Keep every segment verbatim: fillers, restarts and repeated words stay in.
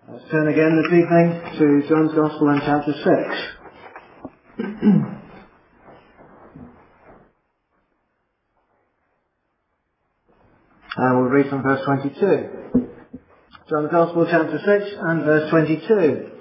Let's turn again this evening to John's Gospel in chapter six. And we'll read from verse twenty-two. John's Gospel chapter six and verse twenty-two.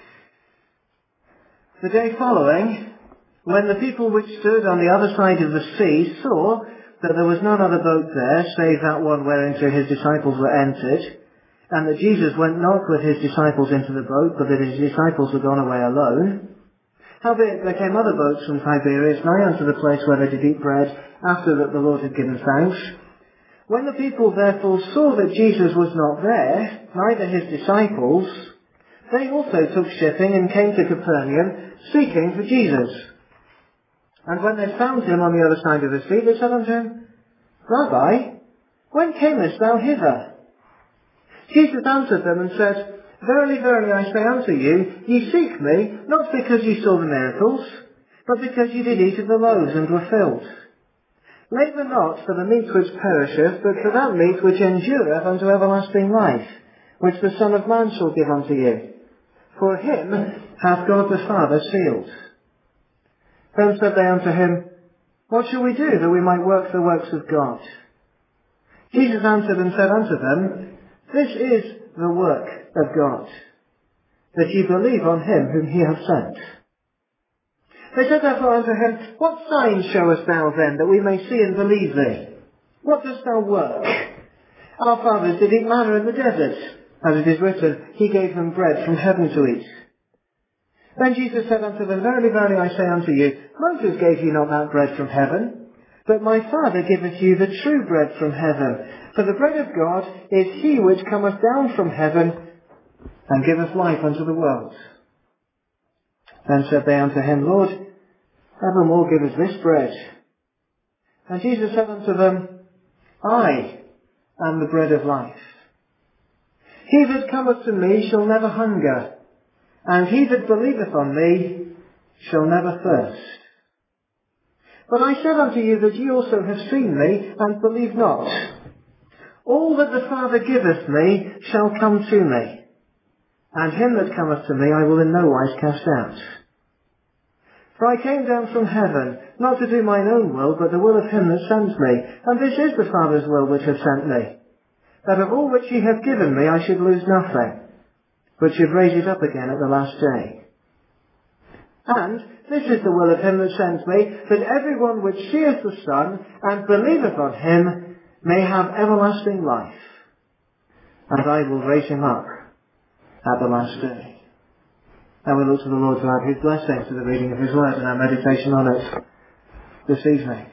The day following, when the people which stood on the other side of the sea saw that there was none other boat there, save that one whereinto his disciples were entered, and that Jesus went not with his disciples into the boat, but that his disciples were gone away alone. Howbeit there came other boats from Tiberias nigh unto the place where they did eat bread, after that the Lord had given thanks. When the people therefore saw that Jesus was not there, neither his disciples, they also took shipping and came to Capernaum, seeking for Jesus. And when they found him on the other side of the sea, they said unto him, Rabbi, when camest thou hither? Jesus answered them and said, Verily, verily, I say unto you, ye seek me, not because ye saw the miracles, but because ye did eat of the loaves and were filled. Labour not for the meat which perisheth, but for that meat which endureth unto everlasting life, which the Son of Man shall give unto you. For him hath God the Father sealed. Then said they unto him, What shall we do that we might work the works of God? Jesus answered and said unto them, This is the work of God, that ye believe on him whom he hath sent. They said therefore unto him, What sign showest thou then, that we may see and believe thee? What dost thou work? Our fathers did eat manna in the desert, as it is written, He gave them bread from heaven to eat. Then Jesus said unto them, Verily, verily, I say unto you, Moses gave you not that bread from heaven, but my Father giveth you the true bread from heaven. For the bread of God is he which cometh down from heaven, and giveth life unto the world. Then said they unto him, Lord, evermore give us this bread. And Jesus said unto them, I am the bread of life. He that cometh to me shall never hunger, and he that believeth on me shall never thirst. But I said unto you that ye also have seen me, and believe not. All that the Father giveth me shall come to me, and him that cometh to me I will in no wise cast out. For I came down from heaven, not to do mine own will, but the will of him that sent me. And this is the Father's will which hath sent me, that of all which he hath given me I should lose nothing, but should raise it up again at the last day. And this is the will of him that sent me, that every one which seeth the Son, and believeth on him, may have everlasting life. And I will raise him up at the last day. And we look to the Lord to add his blessing to the reading of his word and our meditation on it this evening.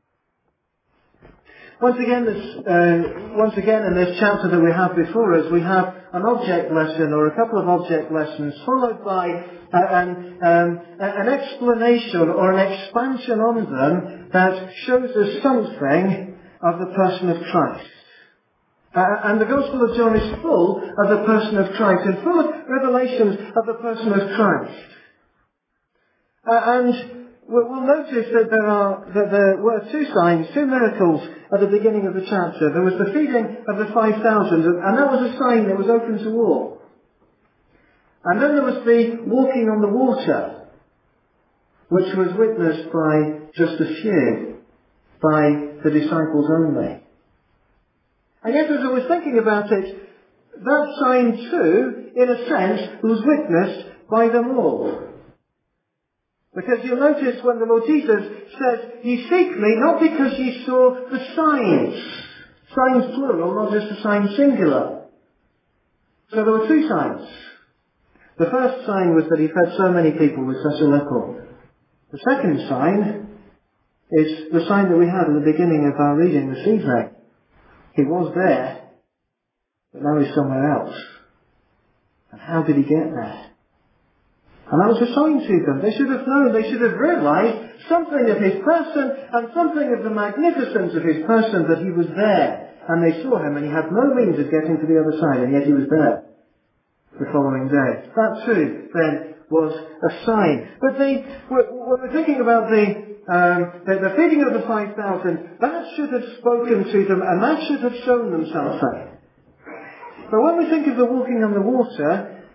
Once again, this, uh, once again in this chapter that we have before us, we have an object lesson or a couple of object lessons followed by uh, an, um, an explanation or an expansion on them that shows us something of the person of Christ. Uh, and the Gospel of John is full of the person of Christ and full of revelations of the person of Christ. Uh, and we'll notice that there are that there were two signs, two miracles at the beginning of the chapter. There was the feeding of the five thousand, and that was a sign that was open to all. And then there was the walking on the water, which was witnessed by just a few, by the disciples only. And yet, as I was thinking about it, that sign too, in a sense, was witnessed by them all. Because you'll notice when the Lord Jesus says, Ye seek me not because ye saw the signs. Signs plural, not just a sign singular. So there were two signs. The first sign was that he fed so many people with such a little. The second sign is the sign that we had at the beginning of our reading this evening. He was there, but now he's somewhere else. And how did he get there? And that was a sign to them. They should have known, they should have realized something of his person and something of the magnificence of his person, that he was there. And they saw him and he had no means of getting to the other side, and yet he was there the following day. That too, then, was a sign. But the, when we're thinking about the, um, the, the feeding of the five thousand, that should have spoken to them and that should have shown them something. But when we think of the walking on the water,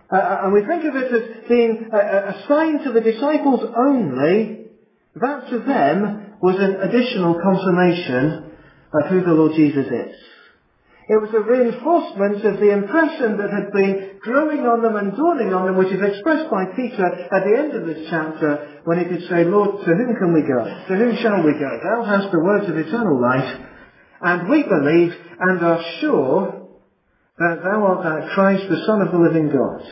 Uh, and we think of it as being a, a sign to the disciples only. That to them was an additional confirmation of who the Lord Jesus is. It was a reinforcement of the impression that had been growing on them and dawning on them, which is expressed by Peter at the end of this chapter, when he could say, Lord, to whom can we go? To whom shall we go? Thou hast the words of eternal life, and we believe and are sure that thou art that Christ, the Son of the living God.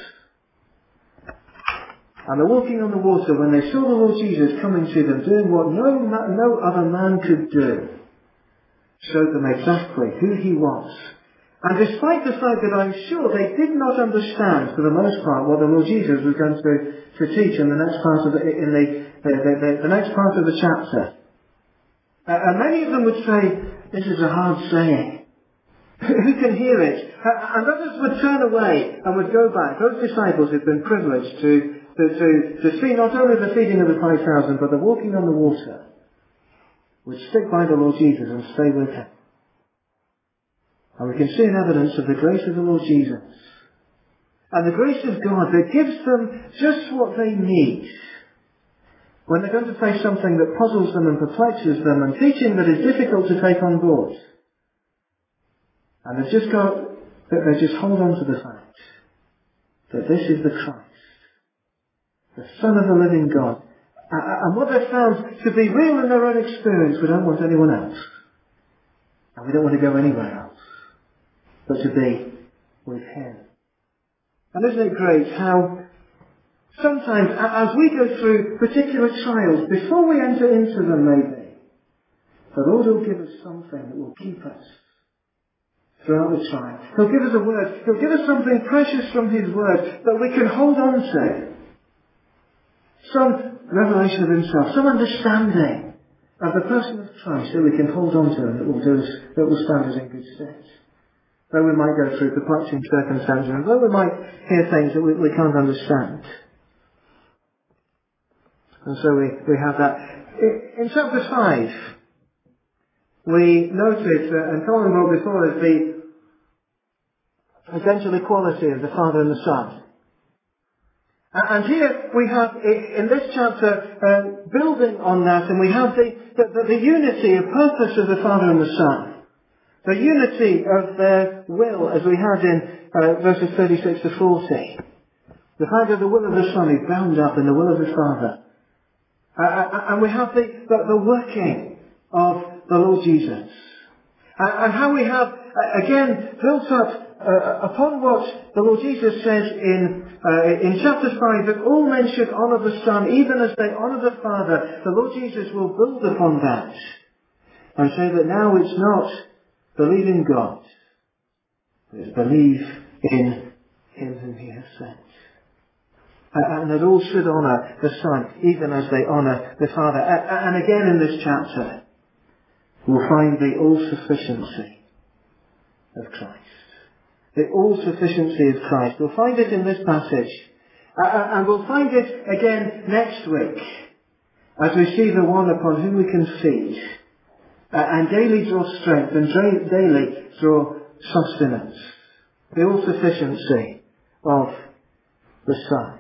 And they're walking on the water when they saw the Lord Jesus coming to them, doing what no, no other man could do, showed them exactly who he was. And despite the fact that I'm sure they did not understand, for the most part, what the Lord Jesus was going to, to teach in the next part of the, in the, the, the, the next part of the chapter. Uh, and many of them would say, this is a hard saying. Who can hear it? And others would turn away and would go back. Those disciples had been privileged to, to, to, to see not only the feeding of the five thousand, but the walking on the water, would stick by the Lord Jesus and stay with him. And we can see an evidence of the grace of the Lord Jesus. And the grace of God that gives them just what they need when they're going to face something that puzzles them and perplexes them, and teaching that is difficult to take on board. And they've just got, that they just hold on to the fact that this is the Christ, the Son of the living God. And what they've found to be real in their own experience, we don't want anyone else. And we don't want to go anywhere else, but to be with him. And isn't it great how sometimes as we go through particular trials, before we enter into them maybe, the Lord will give us something that will keep us throughout the trial. He'll give us a word. He'll give us something precious from his word that we can hold on to. Some revelation of himself, some understanding of the person of Christ that we can hold on to and that will do us, that will stand us in good stead. Though we might go through perplexing circumstances, and though we might hear things that we, we can't understand. And so we, we have that. In chapter five, we notice, uh, and Colin brought before us, the essential equality of the Father and the Son. And here we have, in this chapter, uh, building on that, and we have the, the, the unity of purpose of the Father and the Son. The unity of their will, as we had in uh, verses thirty-six to forty. The fact that the will of the Son is bound up in the will of the Father. Uh, and we have the, the, the working of the Lord Jesus. Uh, and how we have, uh, again, built up uh, upon what the Lord Jesus says in uh, in chapter five, that all men should honour the Son, even as they honour the Father. The Lord Jesus will build upon that and say that now it's not believe in God, but it's believe in him whom he has sent. And that all should honour the Son, even as they honour the Father. And again in this chapter, we'll find the all-sufficiency of Christ. The all-sufficiency of Christ. We'll find it in this passage. And we'll find it again next week, as we see the one upon whom we can feed, and daily draw strength, and daily draw sustenance. The all-sufficiency of the Son.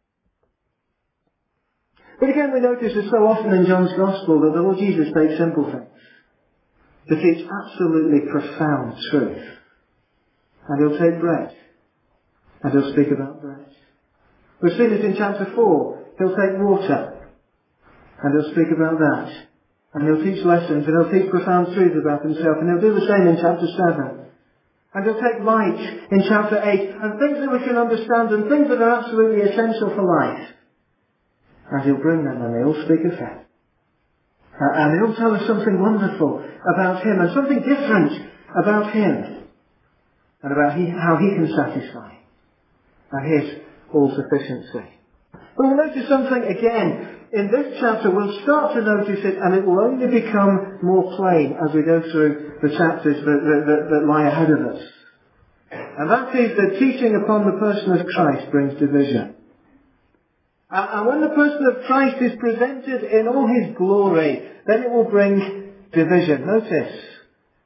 But again, we notice that so often in John's Gospel that the Lord Jesus takes simple things to teach absolutely profound truth. And he'll take bread, and he'll speak about bread. We've seen it in chapter four. He'll take water, and he'll speak about that. And he'll teach lessons, and he'll teach profound truths about himself, and he'll do the same in chapter seven. And he'll take light in chapter eight, and things that we can understand, and things that are absolutely essential for life. And he'll bring them, and they all speak of him. Uh, and he'll tell us something wonderful about him, and something different about him, and about he, how he can satisfy, and his all-sufficiency. But we'll notice something again. In this chapter, we'll start to notice it, and it will only become more plain as we go through the chapters that, that, that, that lie ahead of us. And that is that teaching upon the person of Christ brings division. And, and when the person of Christ is presented in all his glory, then it will bring division. Notice,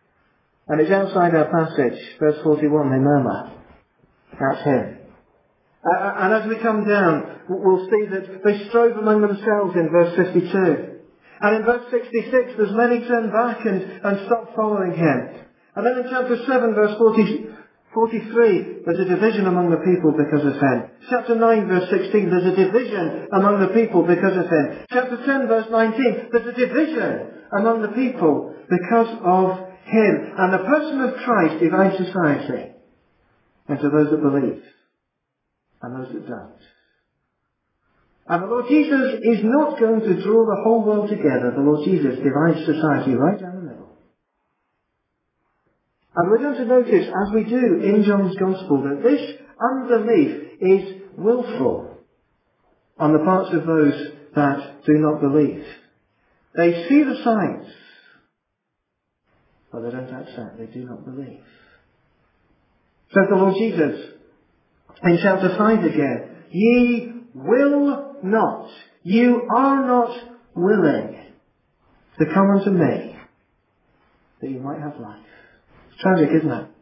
and it's outside our passage, verse forty-one, they murmur. That's him. Uh, and as we come down, we'll see that they strove among themselves in verse fifty-two. And in verse sixty-six, there's many turned back and, and stopped following him. And then in chapter seven, verse forty, forty-three, there's a division among the people because of him. Chapter nine, verse sixteen, there's a division among the people because of him. Chapter ten, verse nineteen, there's a division among the people because of him. And the person of Christ divides society into those that believe and those that don't. And the Lord Jesus is not going to draw the whole world together. The Lord Jesus divides society right down the middle. And we're going to notice, as we do in John's Gospel, that this unbelief is willful on the parts of those that do not believe. They see the signs, but they don't accept. They do not believe. Says the Lord Jesus in chapter five again, ye will not, you are not willing to come unto me that you might have life. It's tragic, isn't it?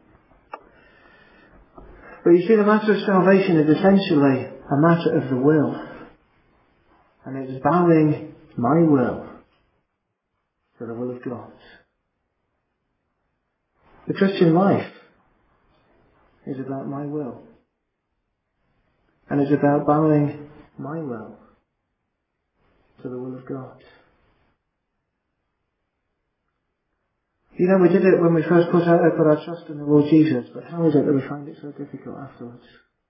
But you see, the matter of salvation is essentially a matter of the will. And it is bowing my will for the will of God. The Christian life is about my will. And it's about bowing my will to the will of God. You know, we did it when we first put, out, put our trust in the Lord Jesus, but how is it that we find it so difficult afterwards?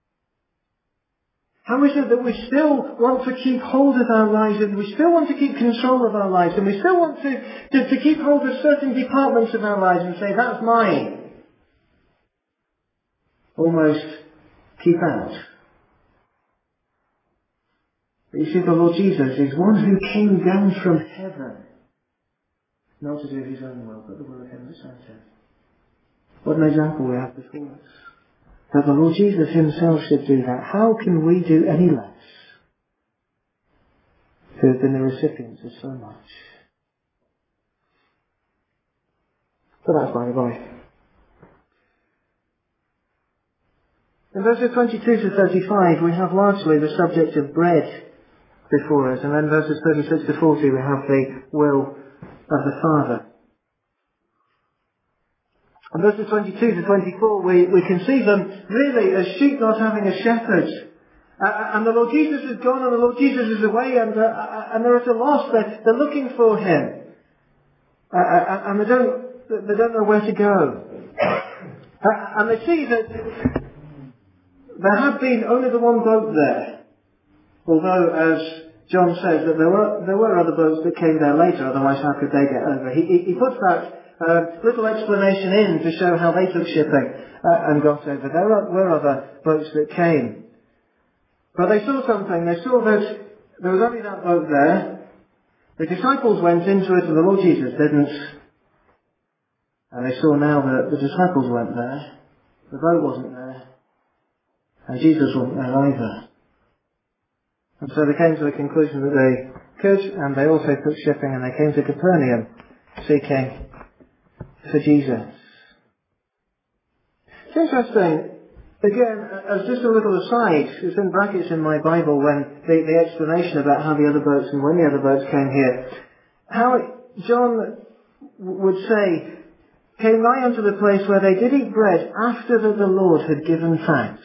How is it that we still want to keep hold of our lives, and we still want to keep control of our lives, and we still want to, to, to keep hold of certain departments of our lives and say, that's mine? Almost keep out. But you see, the Lord Jesus is one who came down from heaven, not to do his own will, but the will of him that sent him. What an example we have before us. That the Lord Jesus himself should do that. How can we do any less who have been the recipients of so much? So that's by the by. In verses twenty-two to thirty-five, we have largely the subject of bread before us, and then verses thirty-six to forty we have the will of the Father. And verses twenty-two to twenty-four we, we can see them really as sheep not having a shepherd. Uh, and the Lord Jesus is gone and the Lord Jesus is away, and, uh, and they're at a loss. They're, they're looking for him. Uh, and they don't, they don't know where to go. Uh, and they see that there had been only the one boat there. Although, as John says, that there were there were other boats that came there later, otherwise how could they get over? He, he, he puts that uh, little explanation in to show how they took shipping uh, and got over. There were, were other boats that came. But they saw something. They saw that there was only that boat there. The disciples went into it and the Lord Jesus didn't. And they saw now that the disciples weren't there. The boat wasn't there. And Jesus wasn't there either. And so they came to the conclusion that they could, and they also took shipping, and they came to Capernaum seeking for Jesus. It's interesting, again, as just a little aside, it's in brackets in my Bible when the, the explanation about how the other boats and when the other boats came here, how it, John would say, came nigh unto the place where they did eat bread after that the Lord had given thanks.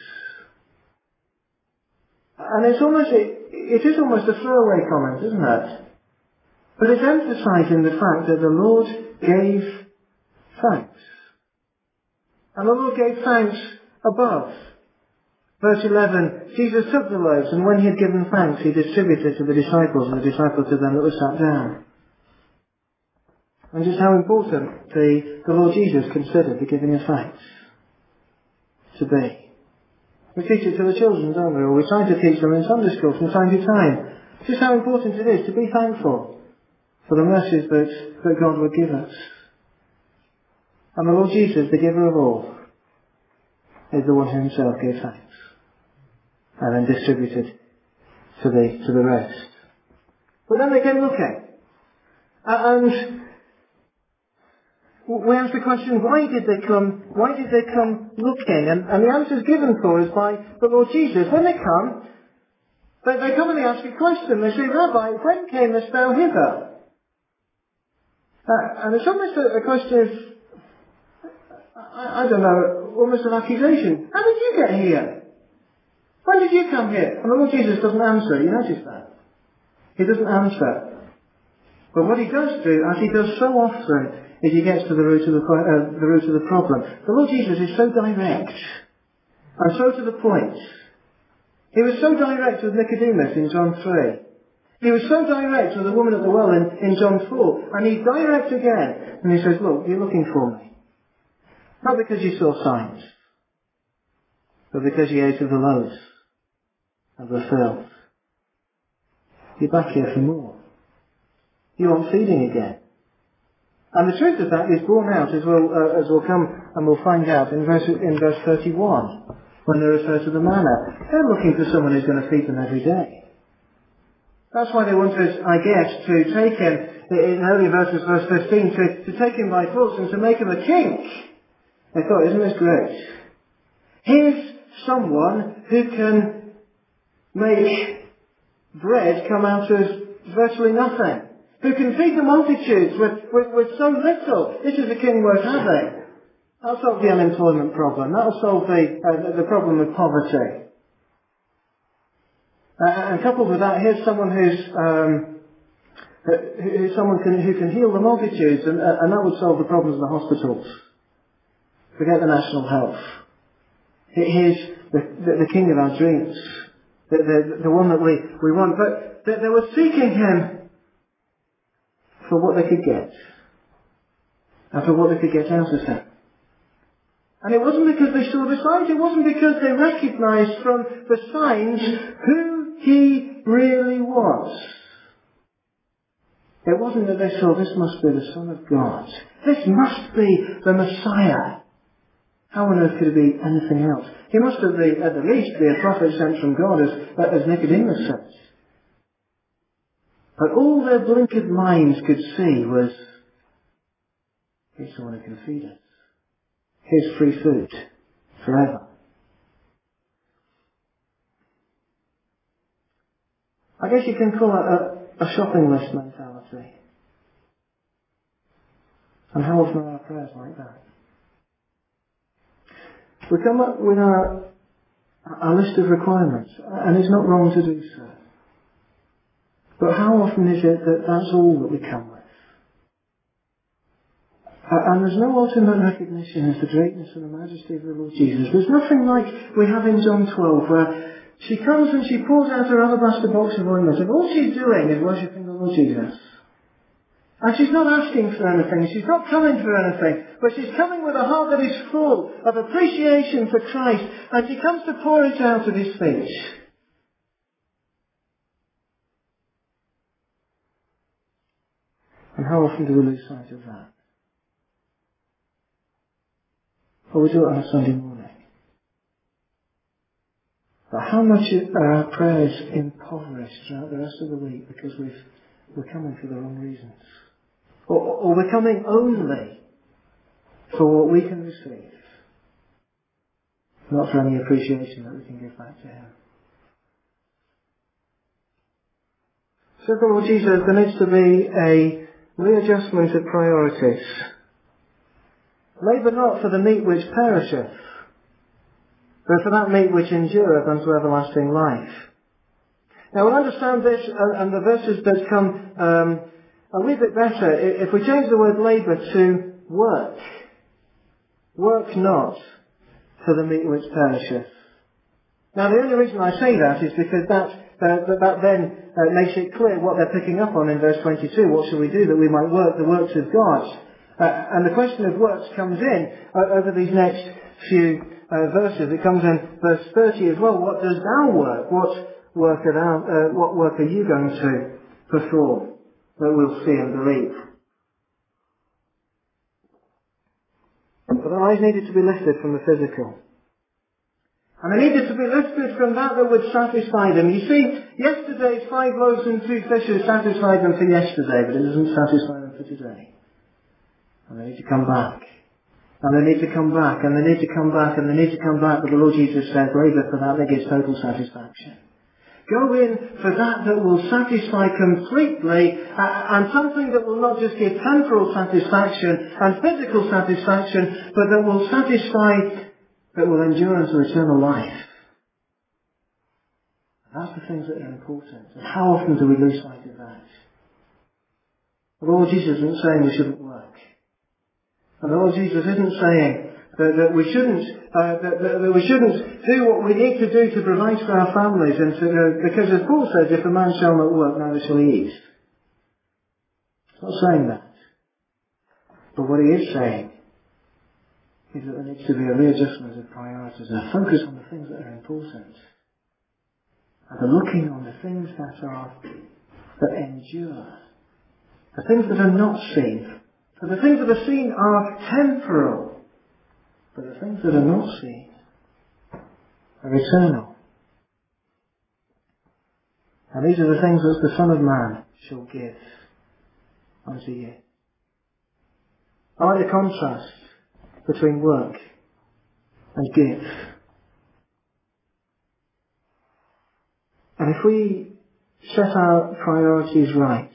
And it's almost, it, it is almost a throwaway comment, isn't it? But it's emphasizing the fact that the Lord gave thanks. And the Lord gave thanks above. Verse eleven, Jesus took the loaves, and when he had given thanks, he distributed to the disciples, and the disciples to them that were sat down. And just how important the, the Lord Jesus considered the giving of thanks to be. We teach it to the children, don't we? Or we try to teach them in Sunday school from time to time. Just how important it is to be thankful for the mercies that, that God would give us. And the Lord Jesus, the giver of all, is the one who himself gave thanks and then distributed to the, to the rest. But then they came looking. And we ask the question, why did they come, why did they come looking? And, and the answer is given for us by the Lord Jesus. When they come, they, they come and they ask a question. They say, Rabbi, when camest thou hither? Uh, and it's almost a, a question of, I, I don't know, almost an accusation. How did you get here? When did you come here? And the Lord Jesus doesn't answer. You notice that? He doesn't answer. But what he does do, as he does so often, is he gets to the root of the, uh, the root of the problem. The Lord Jesus is so direct and so to the point. He was so direct with Nicodemus in John three. He was so direct with the woman at the well in, in John four. And he's direct again. And he says, look, you're looking for me. Not because you saw signs, but because you ate of the loaves and were filled. You're back here for more. You want feeding again. And the truth of that is borne out, as we'll, uh, as we'll come and we'll find out in verse, in verse thirty-one, when they refer to the manna. They're looking for someone who's going to feed them every day. That's why they wanted, I guess, to take him, in early verses, verse fifteen, to, to take him by force and to make him a king. They thought, isn't this great? Here's someone who can make bread come out of virtually nothing. Who can feed the multitudes with, with, with so little. This is a king worth having. That'll solve the unemployment problem. That'll solve the, uh, the problem of poverty. Uh, and coupled with that, here's someone who's, um, who's someone can, who can heal the multitudes, and, uh, and that would solve the problems of the hospitals. Forget the national health. Here's the, the, the king of our dreams. The, the, the one that we, we want. But they, they were seeking him for what they could get. And for what they could get out of him. And it wasn't because they saw the signs. It wasn't because they recognised from the signs who he really was. It wasn't that they saw, this must be the Son of God. This must be the Messiah. How on earth could it be anything else? He must have been, at the least, be a prophet sent from God, as, as Nicodemus says. But all their blinkered minds could see was, here's someone who can feed us. Here's free food forever. I guess you can call it a, a shopping list mentality. And how often are our prayers like that? We come up with our, our list of requirements, and it's not wrong to do so. But how often is it that that's all that we come with? Uh, and there's no ultimate recognition of the greatness and the majesty of the Lord Jesus. There's nothing like we have in John twelve, where she comes and she pours out her alabaster box of ointment, and all she's doing is worshipping the Lord Jesus. And she's not asking for anything, she's not coming for anything, but she's coming with a heart that is full of appreciation for Christ, and she comes to pour it out at his feet. And how often do we lose sight of that? Or we do it on a Sunday morning. But how much are our prayers impoverished throughout the rest of the week because we've, we're coming for the wrong reasons? Or, or we're coming only for what we can receive, not for any appreciation that we can give back to him. So the Lord Jesus, there needs to be a readjustment of priorities. Labour not for the meat which perisheth, but for that meat which endureth unto everlasting life. Now we'll understand this and, and the verses that come um, a wee bit better if we change the word labour to work. Work not for the meat which perisheth. Now the only reason I say that is because that, uh, that, that then uh, makes it clear what they're picking up on in verse twenty-two. What shall we do that we might work the works of God? Uh, and the question of works comes in uh, over these next few uh, verses. It comes in verse thirty as well. What does thou work? What work are thou, uh, what work are you going to perform that we'll see and believe? But their eyes needed to be lifted from the physical. And they needed to be lifted from that that would satisfy them. You see, yesterday's five loaves and two fishes satisfied them for yesterday, but it doesn't satisfy them for today. And they need to come back. And they need to come back, and they need to come back, and they need to come back. But the Lord Jesus says, labour for that that gives total satisfaction. Go in for that that will satisfy completely, uh, and something that will not just give temporal satisfaction and physical satisfaction, but that will satisfy, that will endure unto eternal life. That's the things that are important. And how often do we lose sight of that? The Lord Jesus isn't saying we shouldn't work. And the Lord Jesus isn't saying that, that we shouldn't uh, that, that, that we shouldn't do what we need to do to provide for our families, and to, uh, because as Paul says, if a man shall not work, neither shall he eat. He's not saying that. But what he is saying is that there needs to be a readjustment of priorities and a focus on the things that are important, and a looking on the things that are that endure, the things that are not seen. For the things that are seen are temporal, but the things that are not seen are eternal. And these are the things that the Son of Man shall give unto you. I like the contrast between work and give. And if we set our priorities right,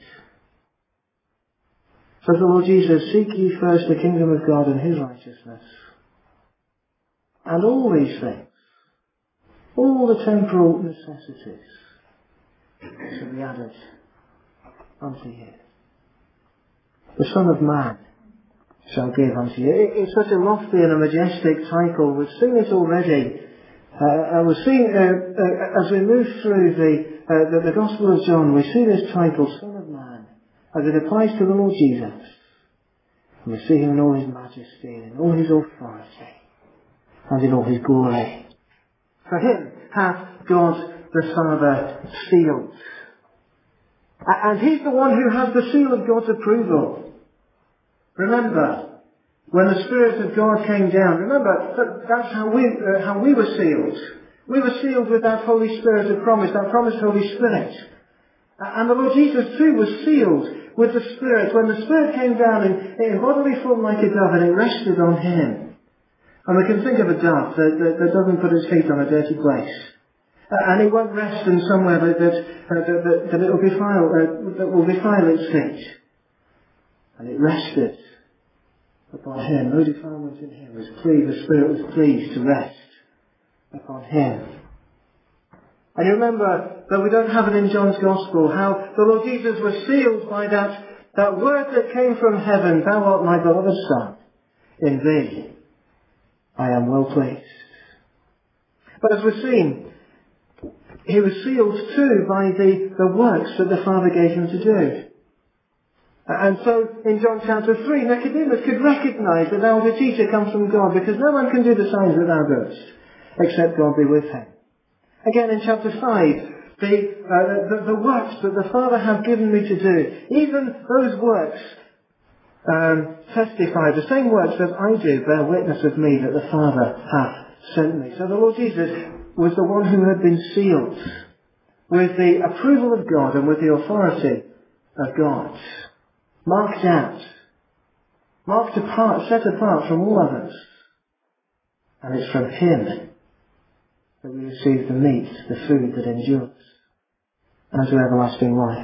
says the Lord Jesus, seek ye first the kingdom of God and his righteousness, and all these things, all the temporal necessities, shall be added unto you. The Son of Man shall give unto you. It's such a lofty and a majestic title. We've seen it already. Uh, and we've seen, uh, uh, as we move through the, uh, the, the Gospel of John, we see this title, Son of Man, as it applies to the Lord Jesus. And we see him in all his majesty, and in all his authority, and in all his glory. For him hath God the Father sealed. And he's the one who has the seal of God's approval. Remember, when the Spirit of God came down, remember, that that's how we, uh, how we were sealed. We were sealed with that Holy Spirit of promise, that promised Holy Spirit. And the Lord Jesus too was sealed with the Spirit when the Spirit came down in, in bodily form like a dove, and it rested on him. And we can think of a dove that, that, that doesn't put its feet on a dirty place. Uh, and it won't rest in somewhere that, that, uh, that, that, that, it will defile, uh, that will defile its feet. And it rested upon him. No defilement in him was pleased. The Spirit was pleased to rest upon him. And you remember that we don't have it in John's Gospel, how the Lord Jesus was sealed by that, that word that came from heaven, Thou art my beloved Son, in thee I am well pleased. But as we've seen, he was sealed too by the, the works that the Father gave him to do. And so, in John chapter three, Nicodemus could recognise that thou art a teacher comes from God, because no one can do the signs that thou doest, except God be with him. Again, in chapter five, the, uh, the, the works that the Father hath given me to do, even those works um, testify, the same works that I do bear witness of me that the Father hath sent me. So the Lord Jesus was the one who had been sealed with the approval of God and with the authority of God. Marked out, marked apart, set apart from all others. And it's from him that we receive the meat, the food that endures, unto everlasting life.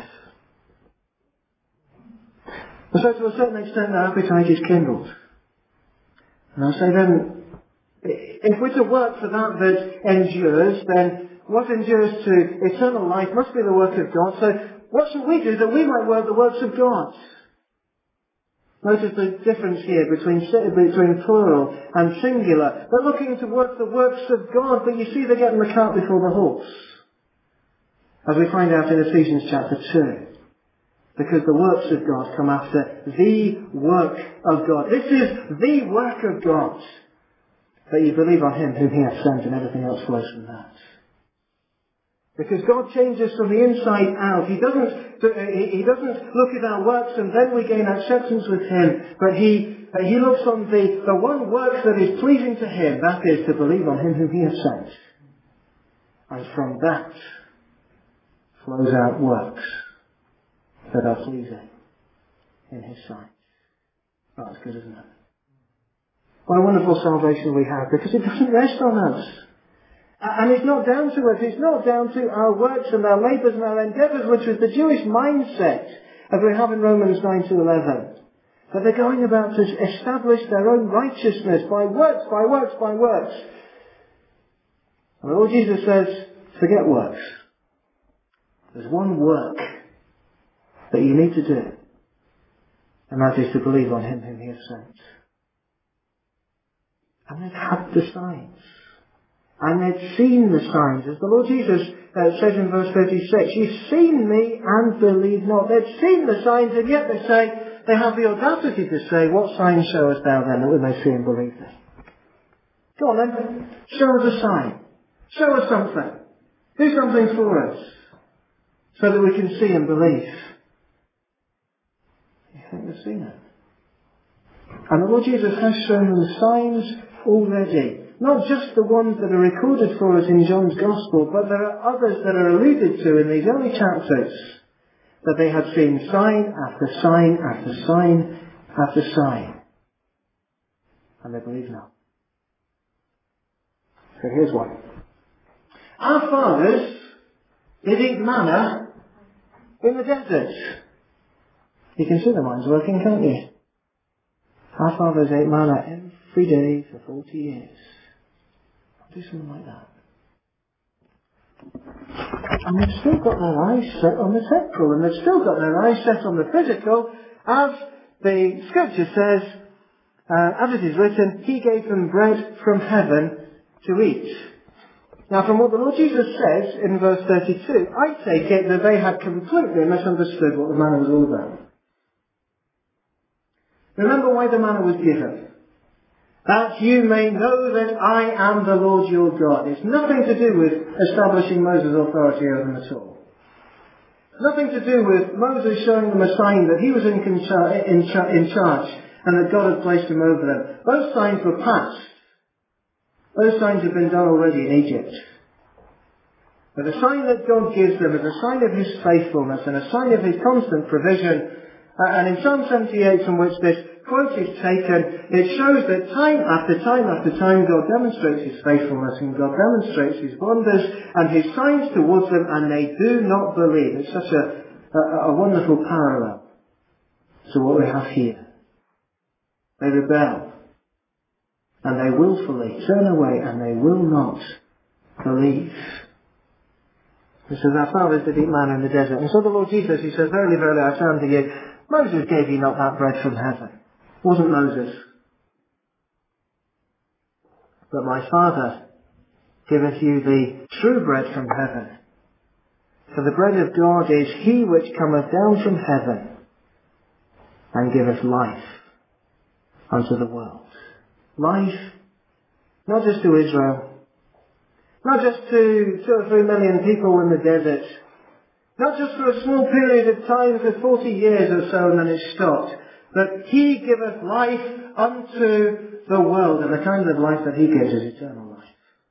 And so to a certain extent our appetite is kindled. And I say then, if we're to work for that that endures, then what endures to eternal life must be the work of God. So what shall we do that we might work the works of God? Notice the difference here between, between plural and singular. They're looking to work the works of God, but you see they're getting the cart before the horse. As we find out in Ephesians chapter two. Because the works of God come after the work of God. This is the work of God. That you believe on him whom he hath sent, and everything else flows from that. Because God changes from the inside out. He doesn't, he doesn't look at our works and then we gain acceptance with him. But he, he looks on the, the one work that is pleasing to him. That is to believe on him whom he has sent. And from that flows out works that are pleasing in his sight. Oh, that's good, isn't it? What a wonderful salvation we have, because it doesn't rest on us. And it's not down to us. It's not down to our works and our labours and our endeavours, which was the Jewish mindset, as we have in Romans nine to eleven. That they're going about to establish their own righteousness by works, by works, by works. And the Lord Jesus says, forget works. There's one work that you need to do, and that is to believe on Him whom He has sent. And they've had the signs. And they'd seen the signs. As the Lord Jesus uh, says in verse thirty-six, you've seen me and believe not. They'd seen the signs, and yet they say, they have the audacity to say, what sign showest thou then that we may see and believe thee? Go on then, show us a sign. Show us something. Do something for us, so that we can see and believe. You think they've seen it? And the Lord Jesus has shown them signs already. Not just the ones that are recorded for us in John's Gospel, but there are others that are alluded to in these early chapters, that they had seen sign after sign after sign after sign. And they believe not. So here's one. Our fathers did eat manna in the desert. You can see the minds working, can't you? Our fathers ate manna every day for forty years. Do something like that. And they've still got their eyes set on the temporal, and they've still got their eyes set on the physical, as the scripture says, uh, as it is written, He gave them bread from heaven to eat. Now, from what the Lord Jesus says in verse thirty-two, I take it that they had completely misunderstood what the manna was all about. Remember why the manna was given. That you may know that I am the Lord your God. It's nothing to do with establishing Moses' authority over them at all. It's nothing to do with Moses showing them a sign that he was in, in, in charge and that God had placed him over them. Those signs were past. Those signs have been done already in Egypt. But the sign that God gives them is a sign of His faithfulness and a sign of His constant provision. Uh, and in Psalm seventy-eight, from which this quote is taken, it shows that time after time after time God demonstrates His faithfulness and God demonstrates His wonders and His signs towards them, and they do not believe. It's such a, a, a wonderful parallel to what we have here. They rebel, and they willfully turn away, and they will not believe. It says, our fathers did eat manna in the desert. And so the Lord Jesus, He says, verily, verily, I say unto you, Moses gave you not that bread from heaven. It wasn't Moses. But my Father giveth you the true bread from heaven. For the bread of God is He which cometh down from heaven and giveth life unto the world. Life, not just to Israel, not just to two or three million people in the desert, not just for a small period of time, for forty years or so, and then it stopped. But He giveth life unto the world, and the kind of life that He gives is eternal life.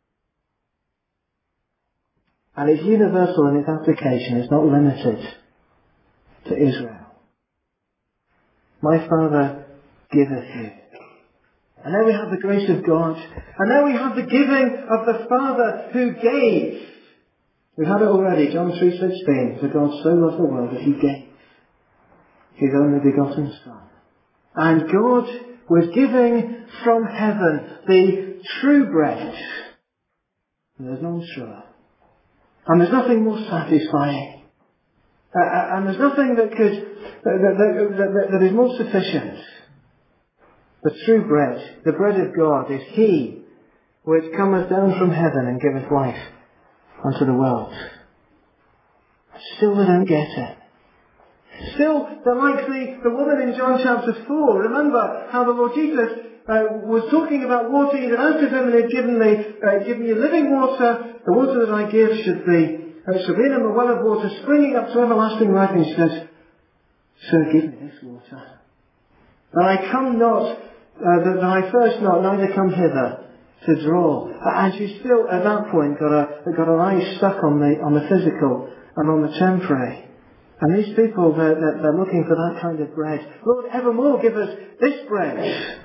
And it's universal in its application. It's not limited to Israel. My Father giveth you. And there we have the grace of God. And there we have the giving of the Father who gave. We had it already, John three sixteen. For God so loved the world that He gave His only begotten Son. And God was giving from heaven the true bread. And there's none truer. And there's nothing more satisfying. Uh, and there's nothing that could, that, that, that, that is more sufficient. The true bread, the bread of God, is He which cometh down from heaven and giveth life unto the world. Still they don't get it. Still, they're like the, the woman in John chapter four. Remember how the Lord Jesus uh, was talking about water. He had asked of Him and He had given, me, uh, given you living water. The water that I give should be, uh, should be in a well of water springing up to everlasting life. And He says, Sir, give me this water. That I come not, uh, that I first not, neither come hither to draw. And she's still, at that point, got, a, got her eyes stuck on the, on the physical and on the temporary. And these people, they're, they're, they're looking for that kind of bread. Lord, evermore give us this bread.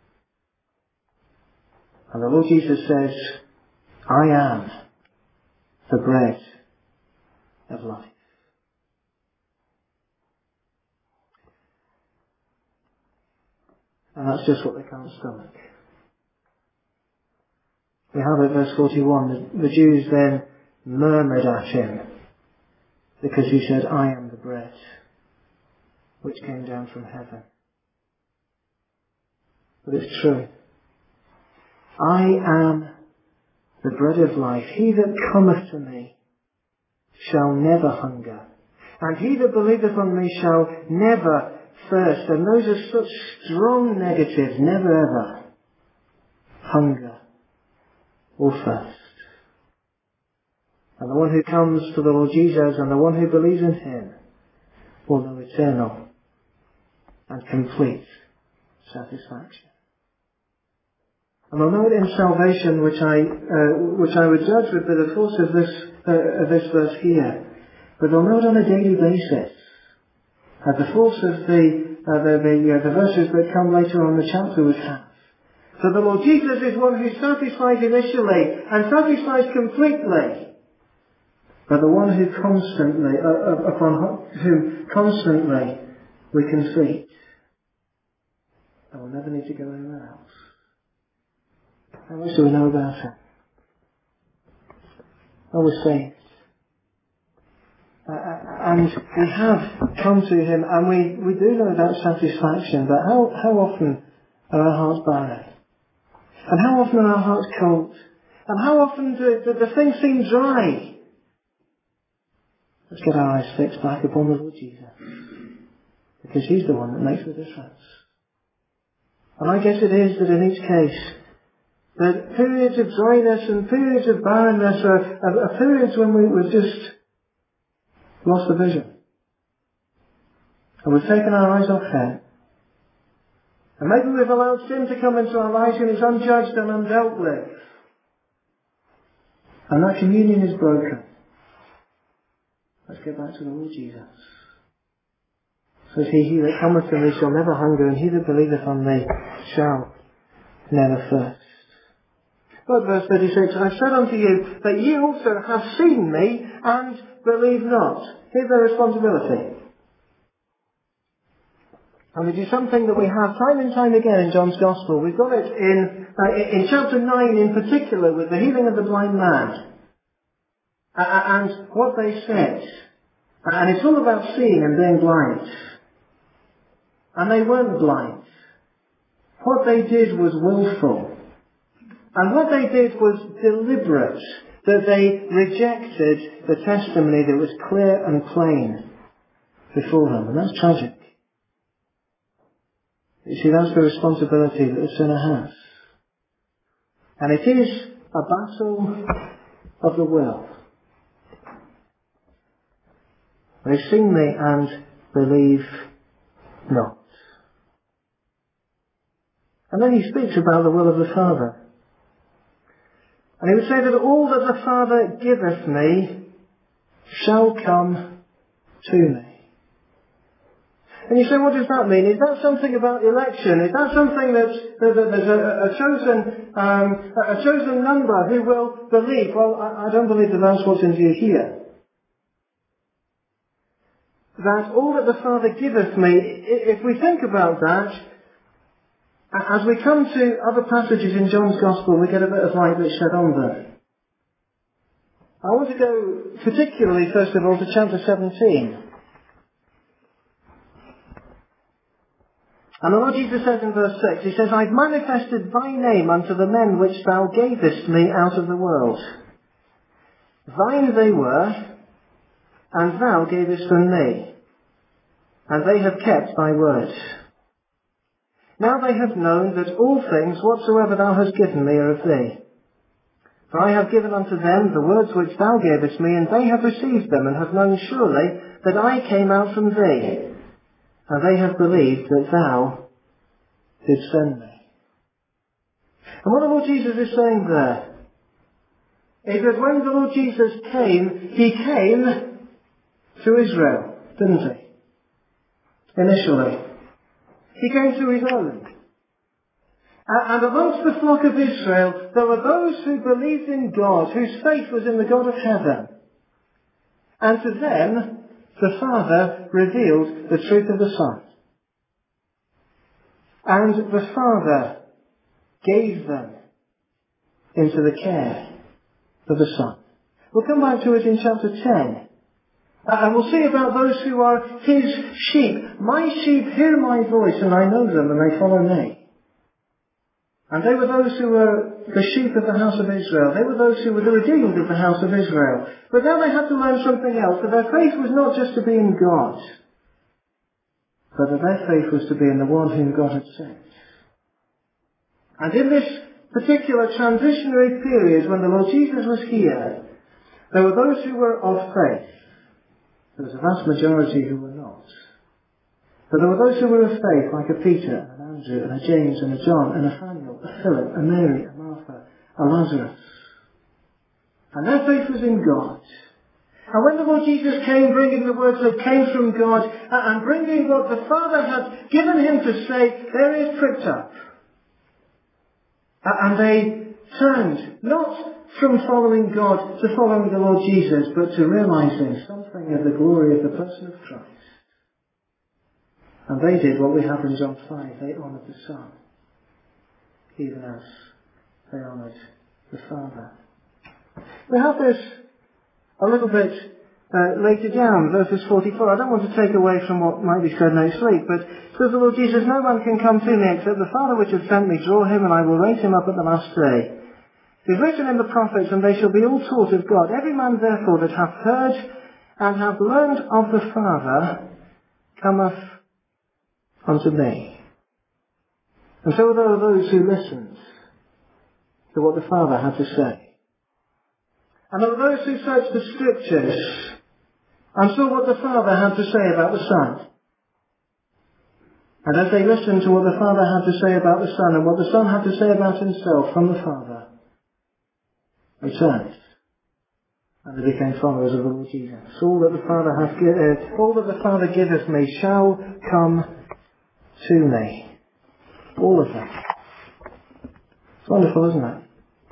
And the Lord Jesus says, I am the bread of life. And that's just what they can't stomach. We have it, verse forty-one, the, the Jews then murmured at him because he said, I am the bread which came down from heaven. But it's true. I am the bread of life. He that cometh to me shall never hunger, and he that believeth on me shall never thirst. And those are such strong negatives, never ever hunger or thirst. And the one who comes to the Lord Jesus and the one who believes in him will know eternal and complete satisfaction. And we'll know it in salvation, which I uh, which I would judge with the force of this uh, of this verse here. But we'll know it on a daily basis. At the force of the uh, the the, uh, the verses that come later on the chapter would have. So the Lord Jesus is one who satisfies initially and satisfies completely. But the one who constantly, uh, upon whom constantly we can feed. And we'll never need to go anywhere else. How much do we know about him? Well, we're saved. Uh, and we have come to him, and we, we do know that satisfaction, but how, how often are our hearts barren? And how often are our hearts cold? And how often do, do the things seem dry? Let's get our eyes fixed back upon the Lord Jesus. Because he's the one that makes the difference. And I guess it is that in each case, that periods of dryness and periods of barrenness are, are, are periods when we, we've just lost the vision. And we've taken our eyes off him. And maybe we've allowed sin to come into our lives and it's unjudged and undealt with. And that communion is broken. Let's get back to the Lord Jesus. Says he, he that cometh to me shall never hunger, and he that believeth on me shall never thirst. But verse thirty-six, I said unto you that ye also have seen me and believe not. Here's their responsibility. And it is something that we have time and time again in John's Gospel. We've got it in, uh, in chapter nine in particular with the healing of the blind man. Uh, and what they said. And it's all about seeing and being blind. And they weren't blind. What they did was willful. And what they did was deliberate. That they rejected the testimony that was clear and plain before them. And that's tragic. You see, that's the responsibility that the sinner has. And it is a battle of the will. They've seen me and believe not. And then he speaks about the will of the Father. And he would say that all that the Father giveth me shall come to me. And you say, what does that mean? Is that something about election? Is that something that's, that, that there's a, a chosen um, a chosen number who will believe? Well, I, I don't believe that that's what's in view here. That all that the Father giveth me, if we think about that, as we come to other passages in John's Gospel, we get a bit of light that's shed on them. I want to go particularly, first of all, to chapter seventeen. And the Lord Jesus says in verse six, he says, I've manifested thy name unto the men which thou gavest me out of the world. Thine they were, and thou gavest them me, and they have kept thy word. Now they have known that all things whatsoever thou hast given me are of thee. For I have given unto them the words which thou gavest me, and they have received them, and have known surely that I came out from thee. And they have believed that thou didst send me. And what the Lord Jesus is saying there is that when the Lord Jesus came, he came to Israel. didn't he? Initially. He came to his own. And amongst the flock of Israel, there were those who believed in God, whose faith was in the God of heaven. And to them, the Father revealed the truth of the Son. And the Father gave them into the care of the Son. We'll come back to it in chapter ten. And we'll see about those who are his sheep. My sheep hear my voice, and I know them, and they follow me. And they were those who were the sheep of the house of Israel. They were those who were the redeemed of the house of Israel. But now they had to learn something else, that their faith was not just to be in God, but that their faith was to be in the one whom God had sent. And in this particular transitionary period, when the Lord Jesus was here, there were those who were of faith. There was a vast majority who were not. But there were those who were of faith, like a Peter, and an Andrew, and a James, and a John, and a Nathaniel, a Philip, a Mary, a Martha, a Lazarus. And their faith was in God. And when the Lord Jesus came, bringing the words that came from God, and bringing what the Father had given him to say, their ears pricked up. And they turned, not from following God to following the Lord Jesus, but to realizing something of the glory of the person of Christ. And they did what we have in John five. They honoured the Son, even as they honoured the Father. We have this a little bit uh, later down, verses forty-four. I don't want to take away from what might be said next week, but says the Lord Jesus, no one can come to me except the Father which has sent me draw him, and I will raise him up at the last day. It is written in the prophets, and they shall be all taught of God. Every man therefore that hath heard and hath learned of the Father cometh unto me. And so there were those who listened to what the Father had to say. And there were those who searched the Scriptures and saw what the Father had to say about the Son. And as they listened to what the Father had to say about the Son and what the Son had to say about himself from the Father, they turned and they became followers of the Lord Jesus. All that the Father hath given, all that the Father giveth me shall come to me. All of them. It's wonderful, isn't it?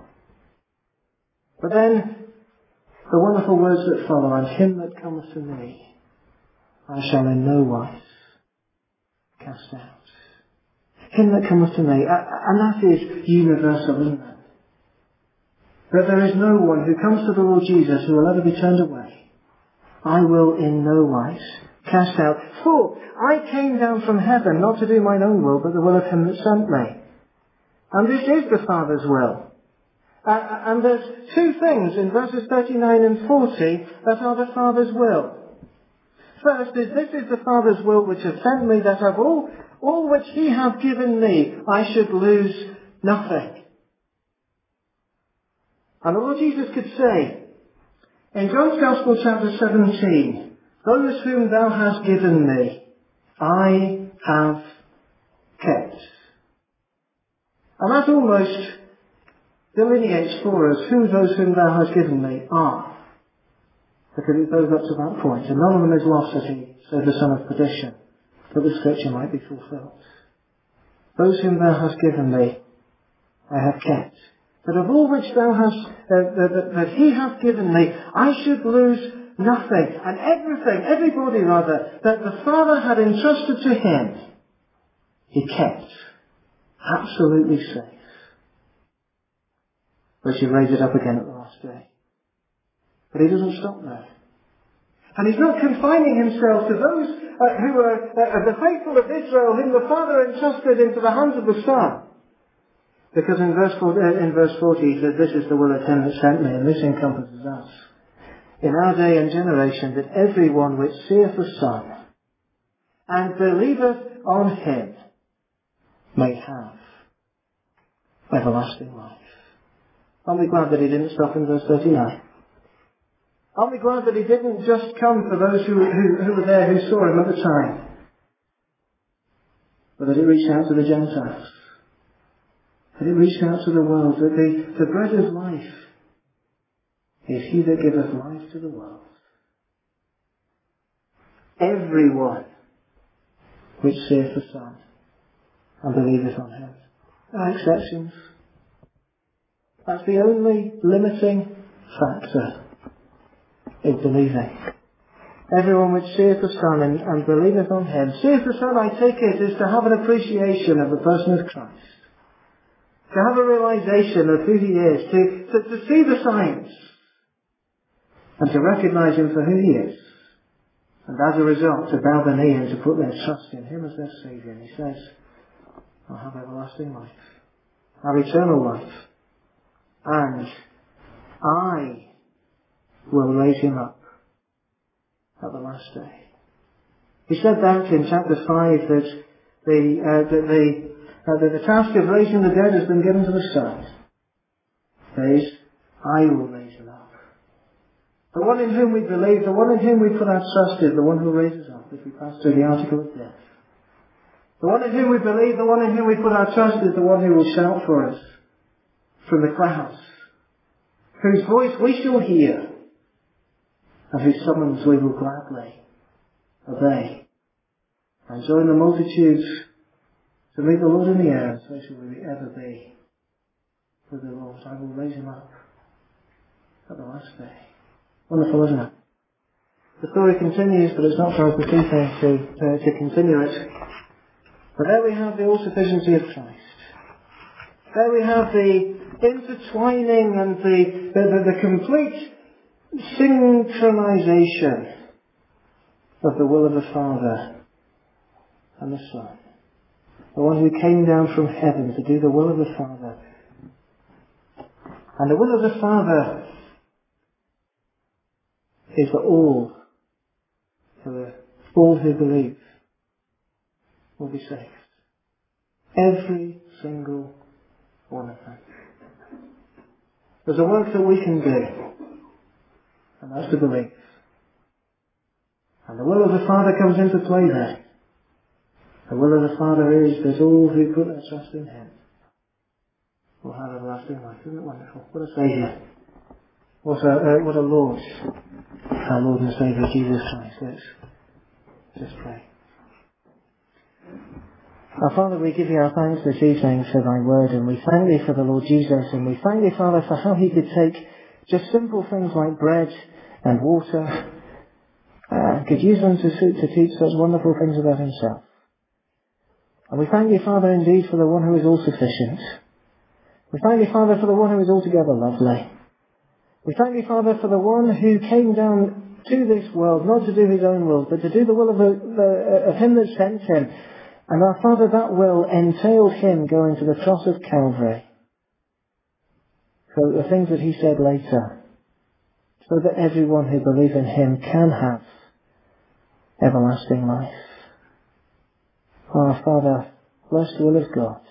But then, the wonderful words that follow, and him that cometh to me, I shall in no wise cast out. Him that cometh to me, and that is universal, isn't it? That there is no one who comes to the Lord Jesus who will ever be turned away. I will in no wise cast out. For I came down from heaven not to do mine own will, but the will of him that sent me. And this is the Father's will. Uh, and there's two things in verses thirty-nine and forty that are the Father's will. First is, this is the Father's will which has sent me, that of all, all which he hath given me, I should lose nothing. And the Lord Jesus could say, in John's Gospel chapter seventeen, those whom thou hast given me, I have kept. And that almost delineates for us who those whom thou hast given me are. Because it goes up to that point. And none of them is lost, as he said, the son of perdition, that the scripture might be fulfilled. Those whom thou hast given me, I have kept. That of all which thou hast, uh, that, that he hath given me, I should lose nothing. And everything, everybody rather, that the Father had entrusted to him, he kept. Absolutely safe. But he raised it up again at the last day. But he doesn't stop there. And he's not confining himself to those uh, who are uh, the faithful of Israel, whom the Father entrusted into the hands of the Son. Because in verse forty, uh, in verse forty he says, this is the will of him that sent me, and this encompasses us. In our day and generation, that everyone which seeth the Son, and believeth on him, may have everlasting life. Aren't we glad that he didn't stop in verse thirty-nine? Aren't we glad that he didn't just come for those who, who, who were there, who saw him at the time, but that he reached out to the Gentiles, that he reached out to the world, that the, the bread of life is he that giveth life to the world. everyone which seeth the Son and believeth on him. No exceptions. That's the only limiting factor in believing. Everyone which seeth the Son and, and believeth on him. Seeth the Son, I take it, is to have an appreciation of the person of Christ. To have a realization of who he is. To, to, to see the signs. And to recognize him for who he is. And as a result, to bow the knee and to put their trust in him as their Saviour. And he says, I'll have everlasting life. I'll have eternal life. And I will raise him up at the last day. He said that in chapter five, that the, uh, that the, uh, that the task of raising the dead has been given to the Son. Says, I will raise him up. The one in whom we believe, the one in whom we put our trust is the one who raises up if we pass through the article of death. The one in whom we believe, the one in whom we put our trust is the one who will shout for us from the clouds, whose voice we shall hear, and whose summons we will gladly obey, and join the multitudes to meet the Lord in the air, and so shall we ever be with the Lord. I will raise him up at the last day. Wonderful, isn't it? The story continues, but it's not for us this evening to, uh, to continue it. But there we have the all-sufficiency of Christ. There we have the intertwining and the, the, the, the complete synchronization of the will of the Father and the Son. The one who came down from heaven to do the will of the Father. And the will of the Father is for all, for the, all who believe will be saved. Every single one of them. There's a work that we can do, and that's to believe. And the will of the Father comes into play there. The will of the Father is that all who put their trust in him will have everlasting life. Isn't it wonderful? What a Saviour. What a, uh, what a Lord. Our Lord and Saviour, Jesus Christ. Let's just pray. Our Father, we give you our thanks this evening for thy word, and we thank thee for the Lord Jesus, and we thank thee, Father, for how he could take just simple things like bread and water, uh, could use them to, to teach such wonderful things about himself. And we thank you, Father, indeed, for the one who is all-sufficient. We thank you, Father, for the one who is altogether lovely. We thank you, Father, for the one who came down to this world, not to do his own will, but to do the will of, the, the, of him that sent him. And our Father, that will entailed him going to the cross of Calvary. So the things that he said later, so that everyone who believes in him can have everlasting life. Our Father, bless the will of God.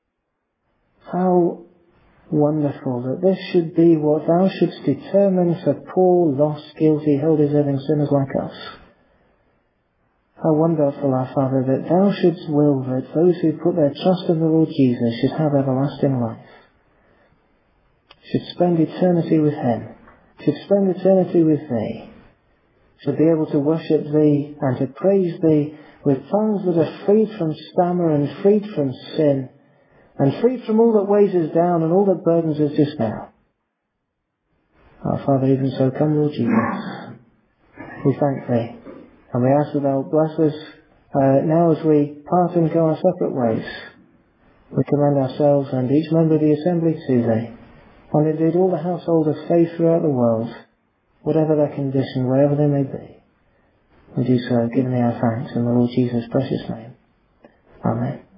How wonderful that this should be what thou shouldst determine for poor, lost, guilty, hell-deserving sinners like us. How wonderful, our Father, that thou shouldst will that those who put their trust in the Lord Jesus should have everlasting life, should spend eternity with him, should spend eternity with thee, should be able to worship thee and to praise thee with tongues that are freed from stammer and freed from sin, and freed from all that weighs us down and all that burdens us just now. Our Father, even so, come, Lord Jesus. We thank thee, and we ask that thou bless us uh, now as we part and go our separate ways. We commend ourselves and each member of the assembly to thee, and indeed all the household of faith throughout the world, whatever their condition, wherever they may be. We do so, giving thee our thanks in the Lord Jesus' precious name. Amen.